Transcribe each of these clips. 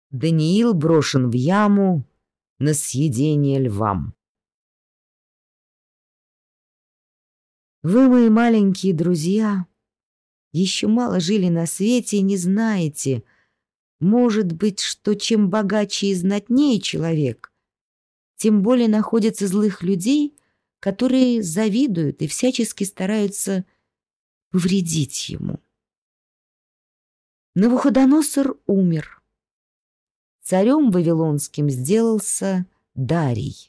Даниил брошен в яму на съедение львам. Вы, мои маленькие друзья, еще мало жили на свете и не знаете, может быть, что чем богаче и знатнее человек, тем более находится злых людей, которые завидуют и всячески стараются повредить ему. Навуходоносор умер. Царем вавилонским сделался Дарий.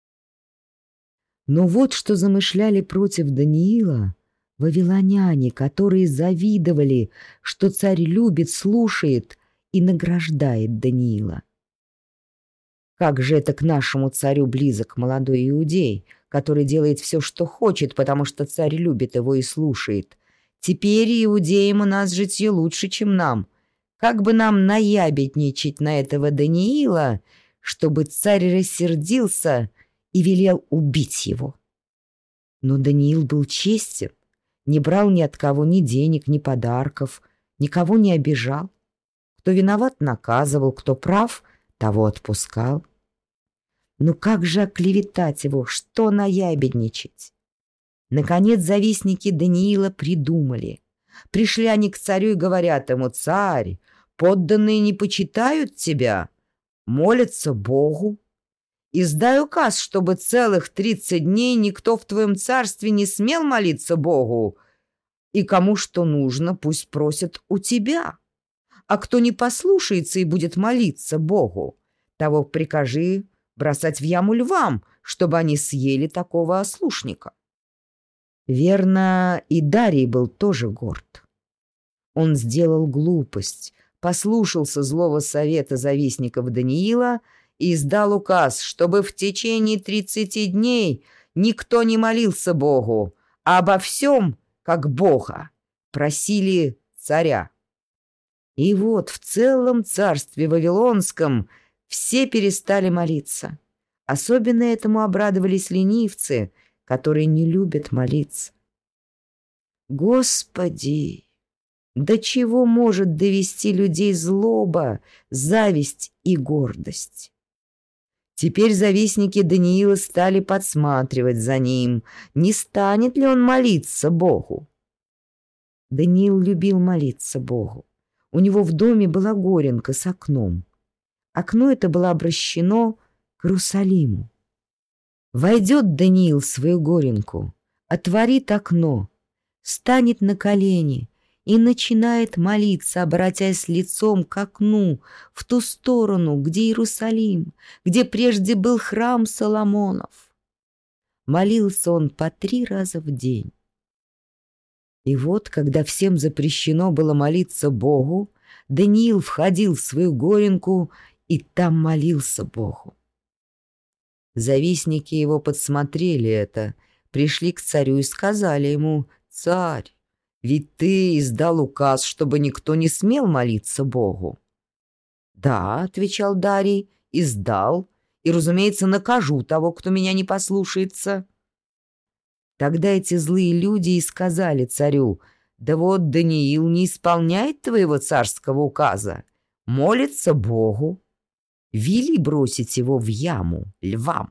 Но вот что замышляли против Даниила вавилоняне, которые завидовали, что царь любит, слушает и награждает Даниила. Как же это к нашему царю близок молодой иудей, который делает все, что хочет, потому что царь любит его и слушает. Теперь иудеям у нас житье лучше, чем нам. Как бы нам наябедничать на этого Даниила, чтобы царь рассердился и велел убить его? Но Даниил был честен, не брал ни от кого ни денег, ни подарков, никого не обижал. Кто виноват, наказывал, кто прав, того отпускал. Ну как же оклеветать его, что наябедничать? Наконец завистники Даниила придумали. Пришли они к царю и говорят ему: «Царь, подданные не почитают тебя, молятся Богу. Издай указ, чтобы целых 30 дней никто в твоем царстве не смел молиться Богу, и кому что нужно, пусть просят у тебя. А кто не послушается и будет молиться Богу, того прикажи бросать в яму львам, чтобы они съели такого ослушника». Верно, и Дарий был тоже горд. Он сделал глупость, послушался злого совета завистников Даниила и издал указ, чтобы в течение 30 дней никто не молился Богу, а обо всем, как Бога, просили царя. И вот в целом царстве вавилонском все перестали молиться. Особенно этому обрадовались ленивцы, которые не любят молиться. Господи, до чего может довести людей злоба, зависть и гордость? Теперь завистники Даниила стали подсматривать за ним, не станет ли он молиться Богу. Даниил любил молиться Богу. У него в доме была горенка с окном. Окно это было обращено к Иерусалиму. Войдет Даниил в свою горенку, отворит окно, станет на колени и начинает молиться, обратясь лицом к окну, в ту сторону, где Иерусалим, где прежде был храм Соломонов. Молился он по 3 раза в день. И вот, когда всем запрещено было молиться Богу, Даниил входил в свою горенку и там молился Богу. Завистники его подсмотрели это, пришли к царю и сказали ему: «Царь, ведь ты издал указ, чтобы никто не смел молиться Богу». «Да», — отвечал Дарий, — «издал, и, разумеется, накажу того, кто меня не послушается». Тогда эти злые люди и сказали царю: «Да вот Даниил не исполняет твоего царского указа, молится Богу. Вели бросить его в яму львам».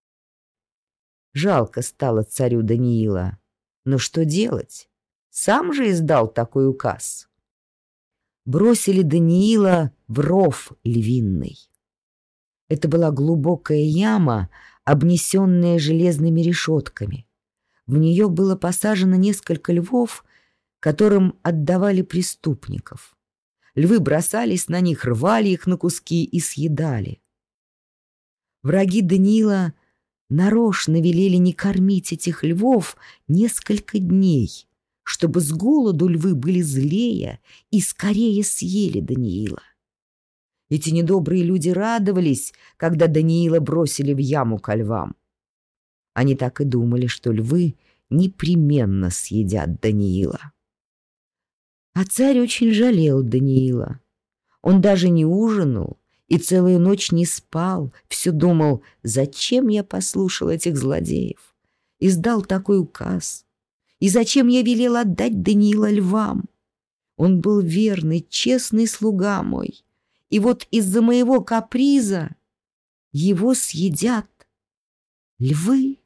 Жалко стало царю Даниила. Но что делать? Сам же издал такой указ. Бросили Даниила в ров львиный. Это была глубокая яма, обнесенная железными решетками. В нее было посажено несколько львов, которым отдавали преступников. Львы бросались на них, рвали их на куски и съедали. Враги Даниила нарочно велели не кормить этих львов несколько дней, чтобы с голоду львы были злее и скорее съели Даниила. Эти недобрые люди радовались, когда Даниила бросили в яму ко львам. Они так и думали, что львы непременно съедят Даниила. А царь очень жалел Даниила. Он даже не ужинал и целую ночь не спал, все думал: зачем я послушал этих злодеев, издал такой указ, и зачем я велел отдать Даниила львам? Он был верный, честный слуга мой, И вот из-за моего каприза его съедят львы.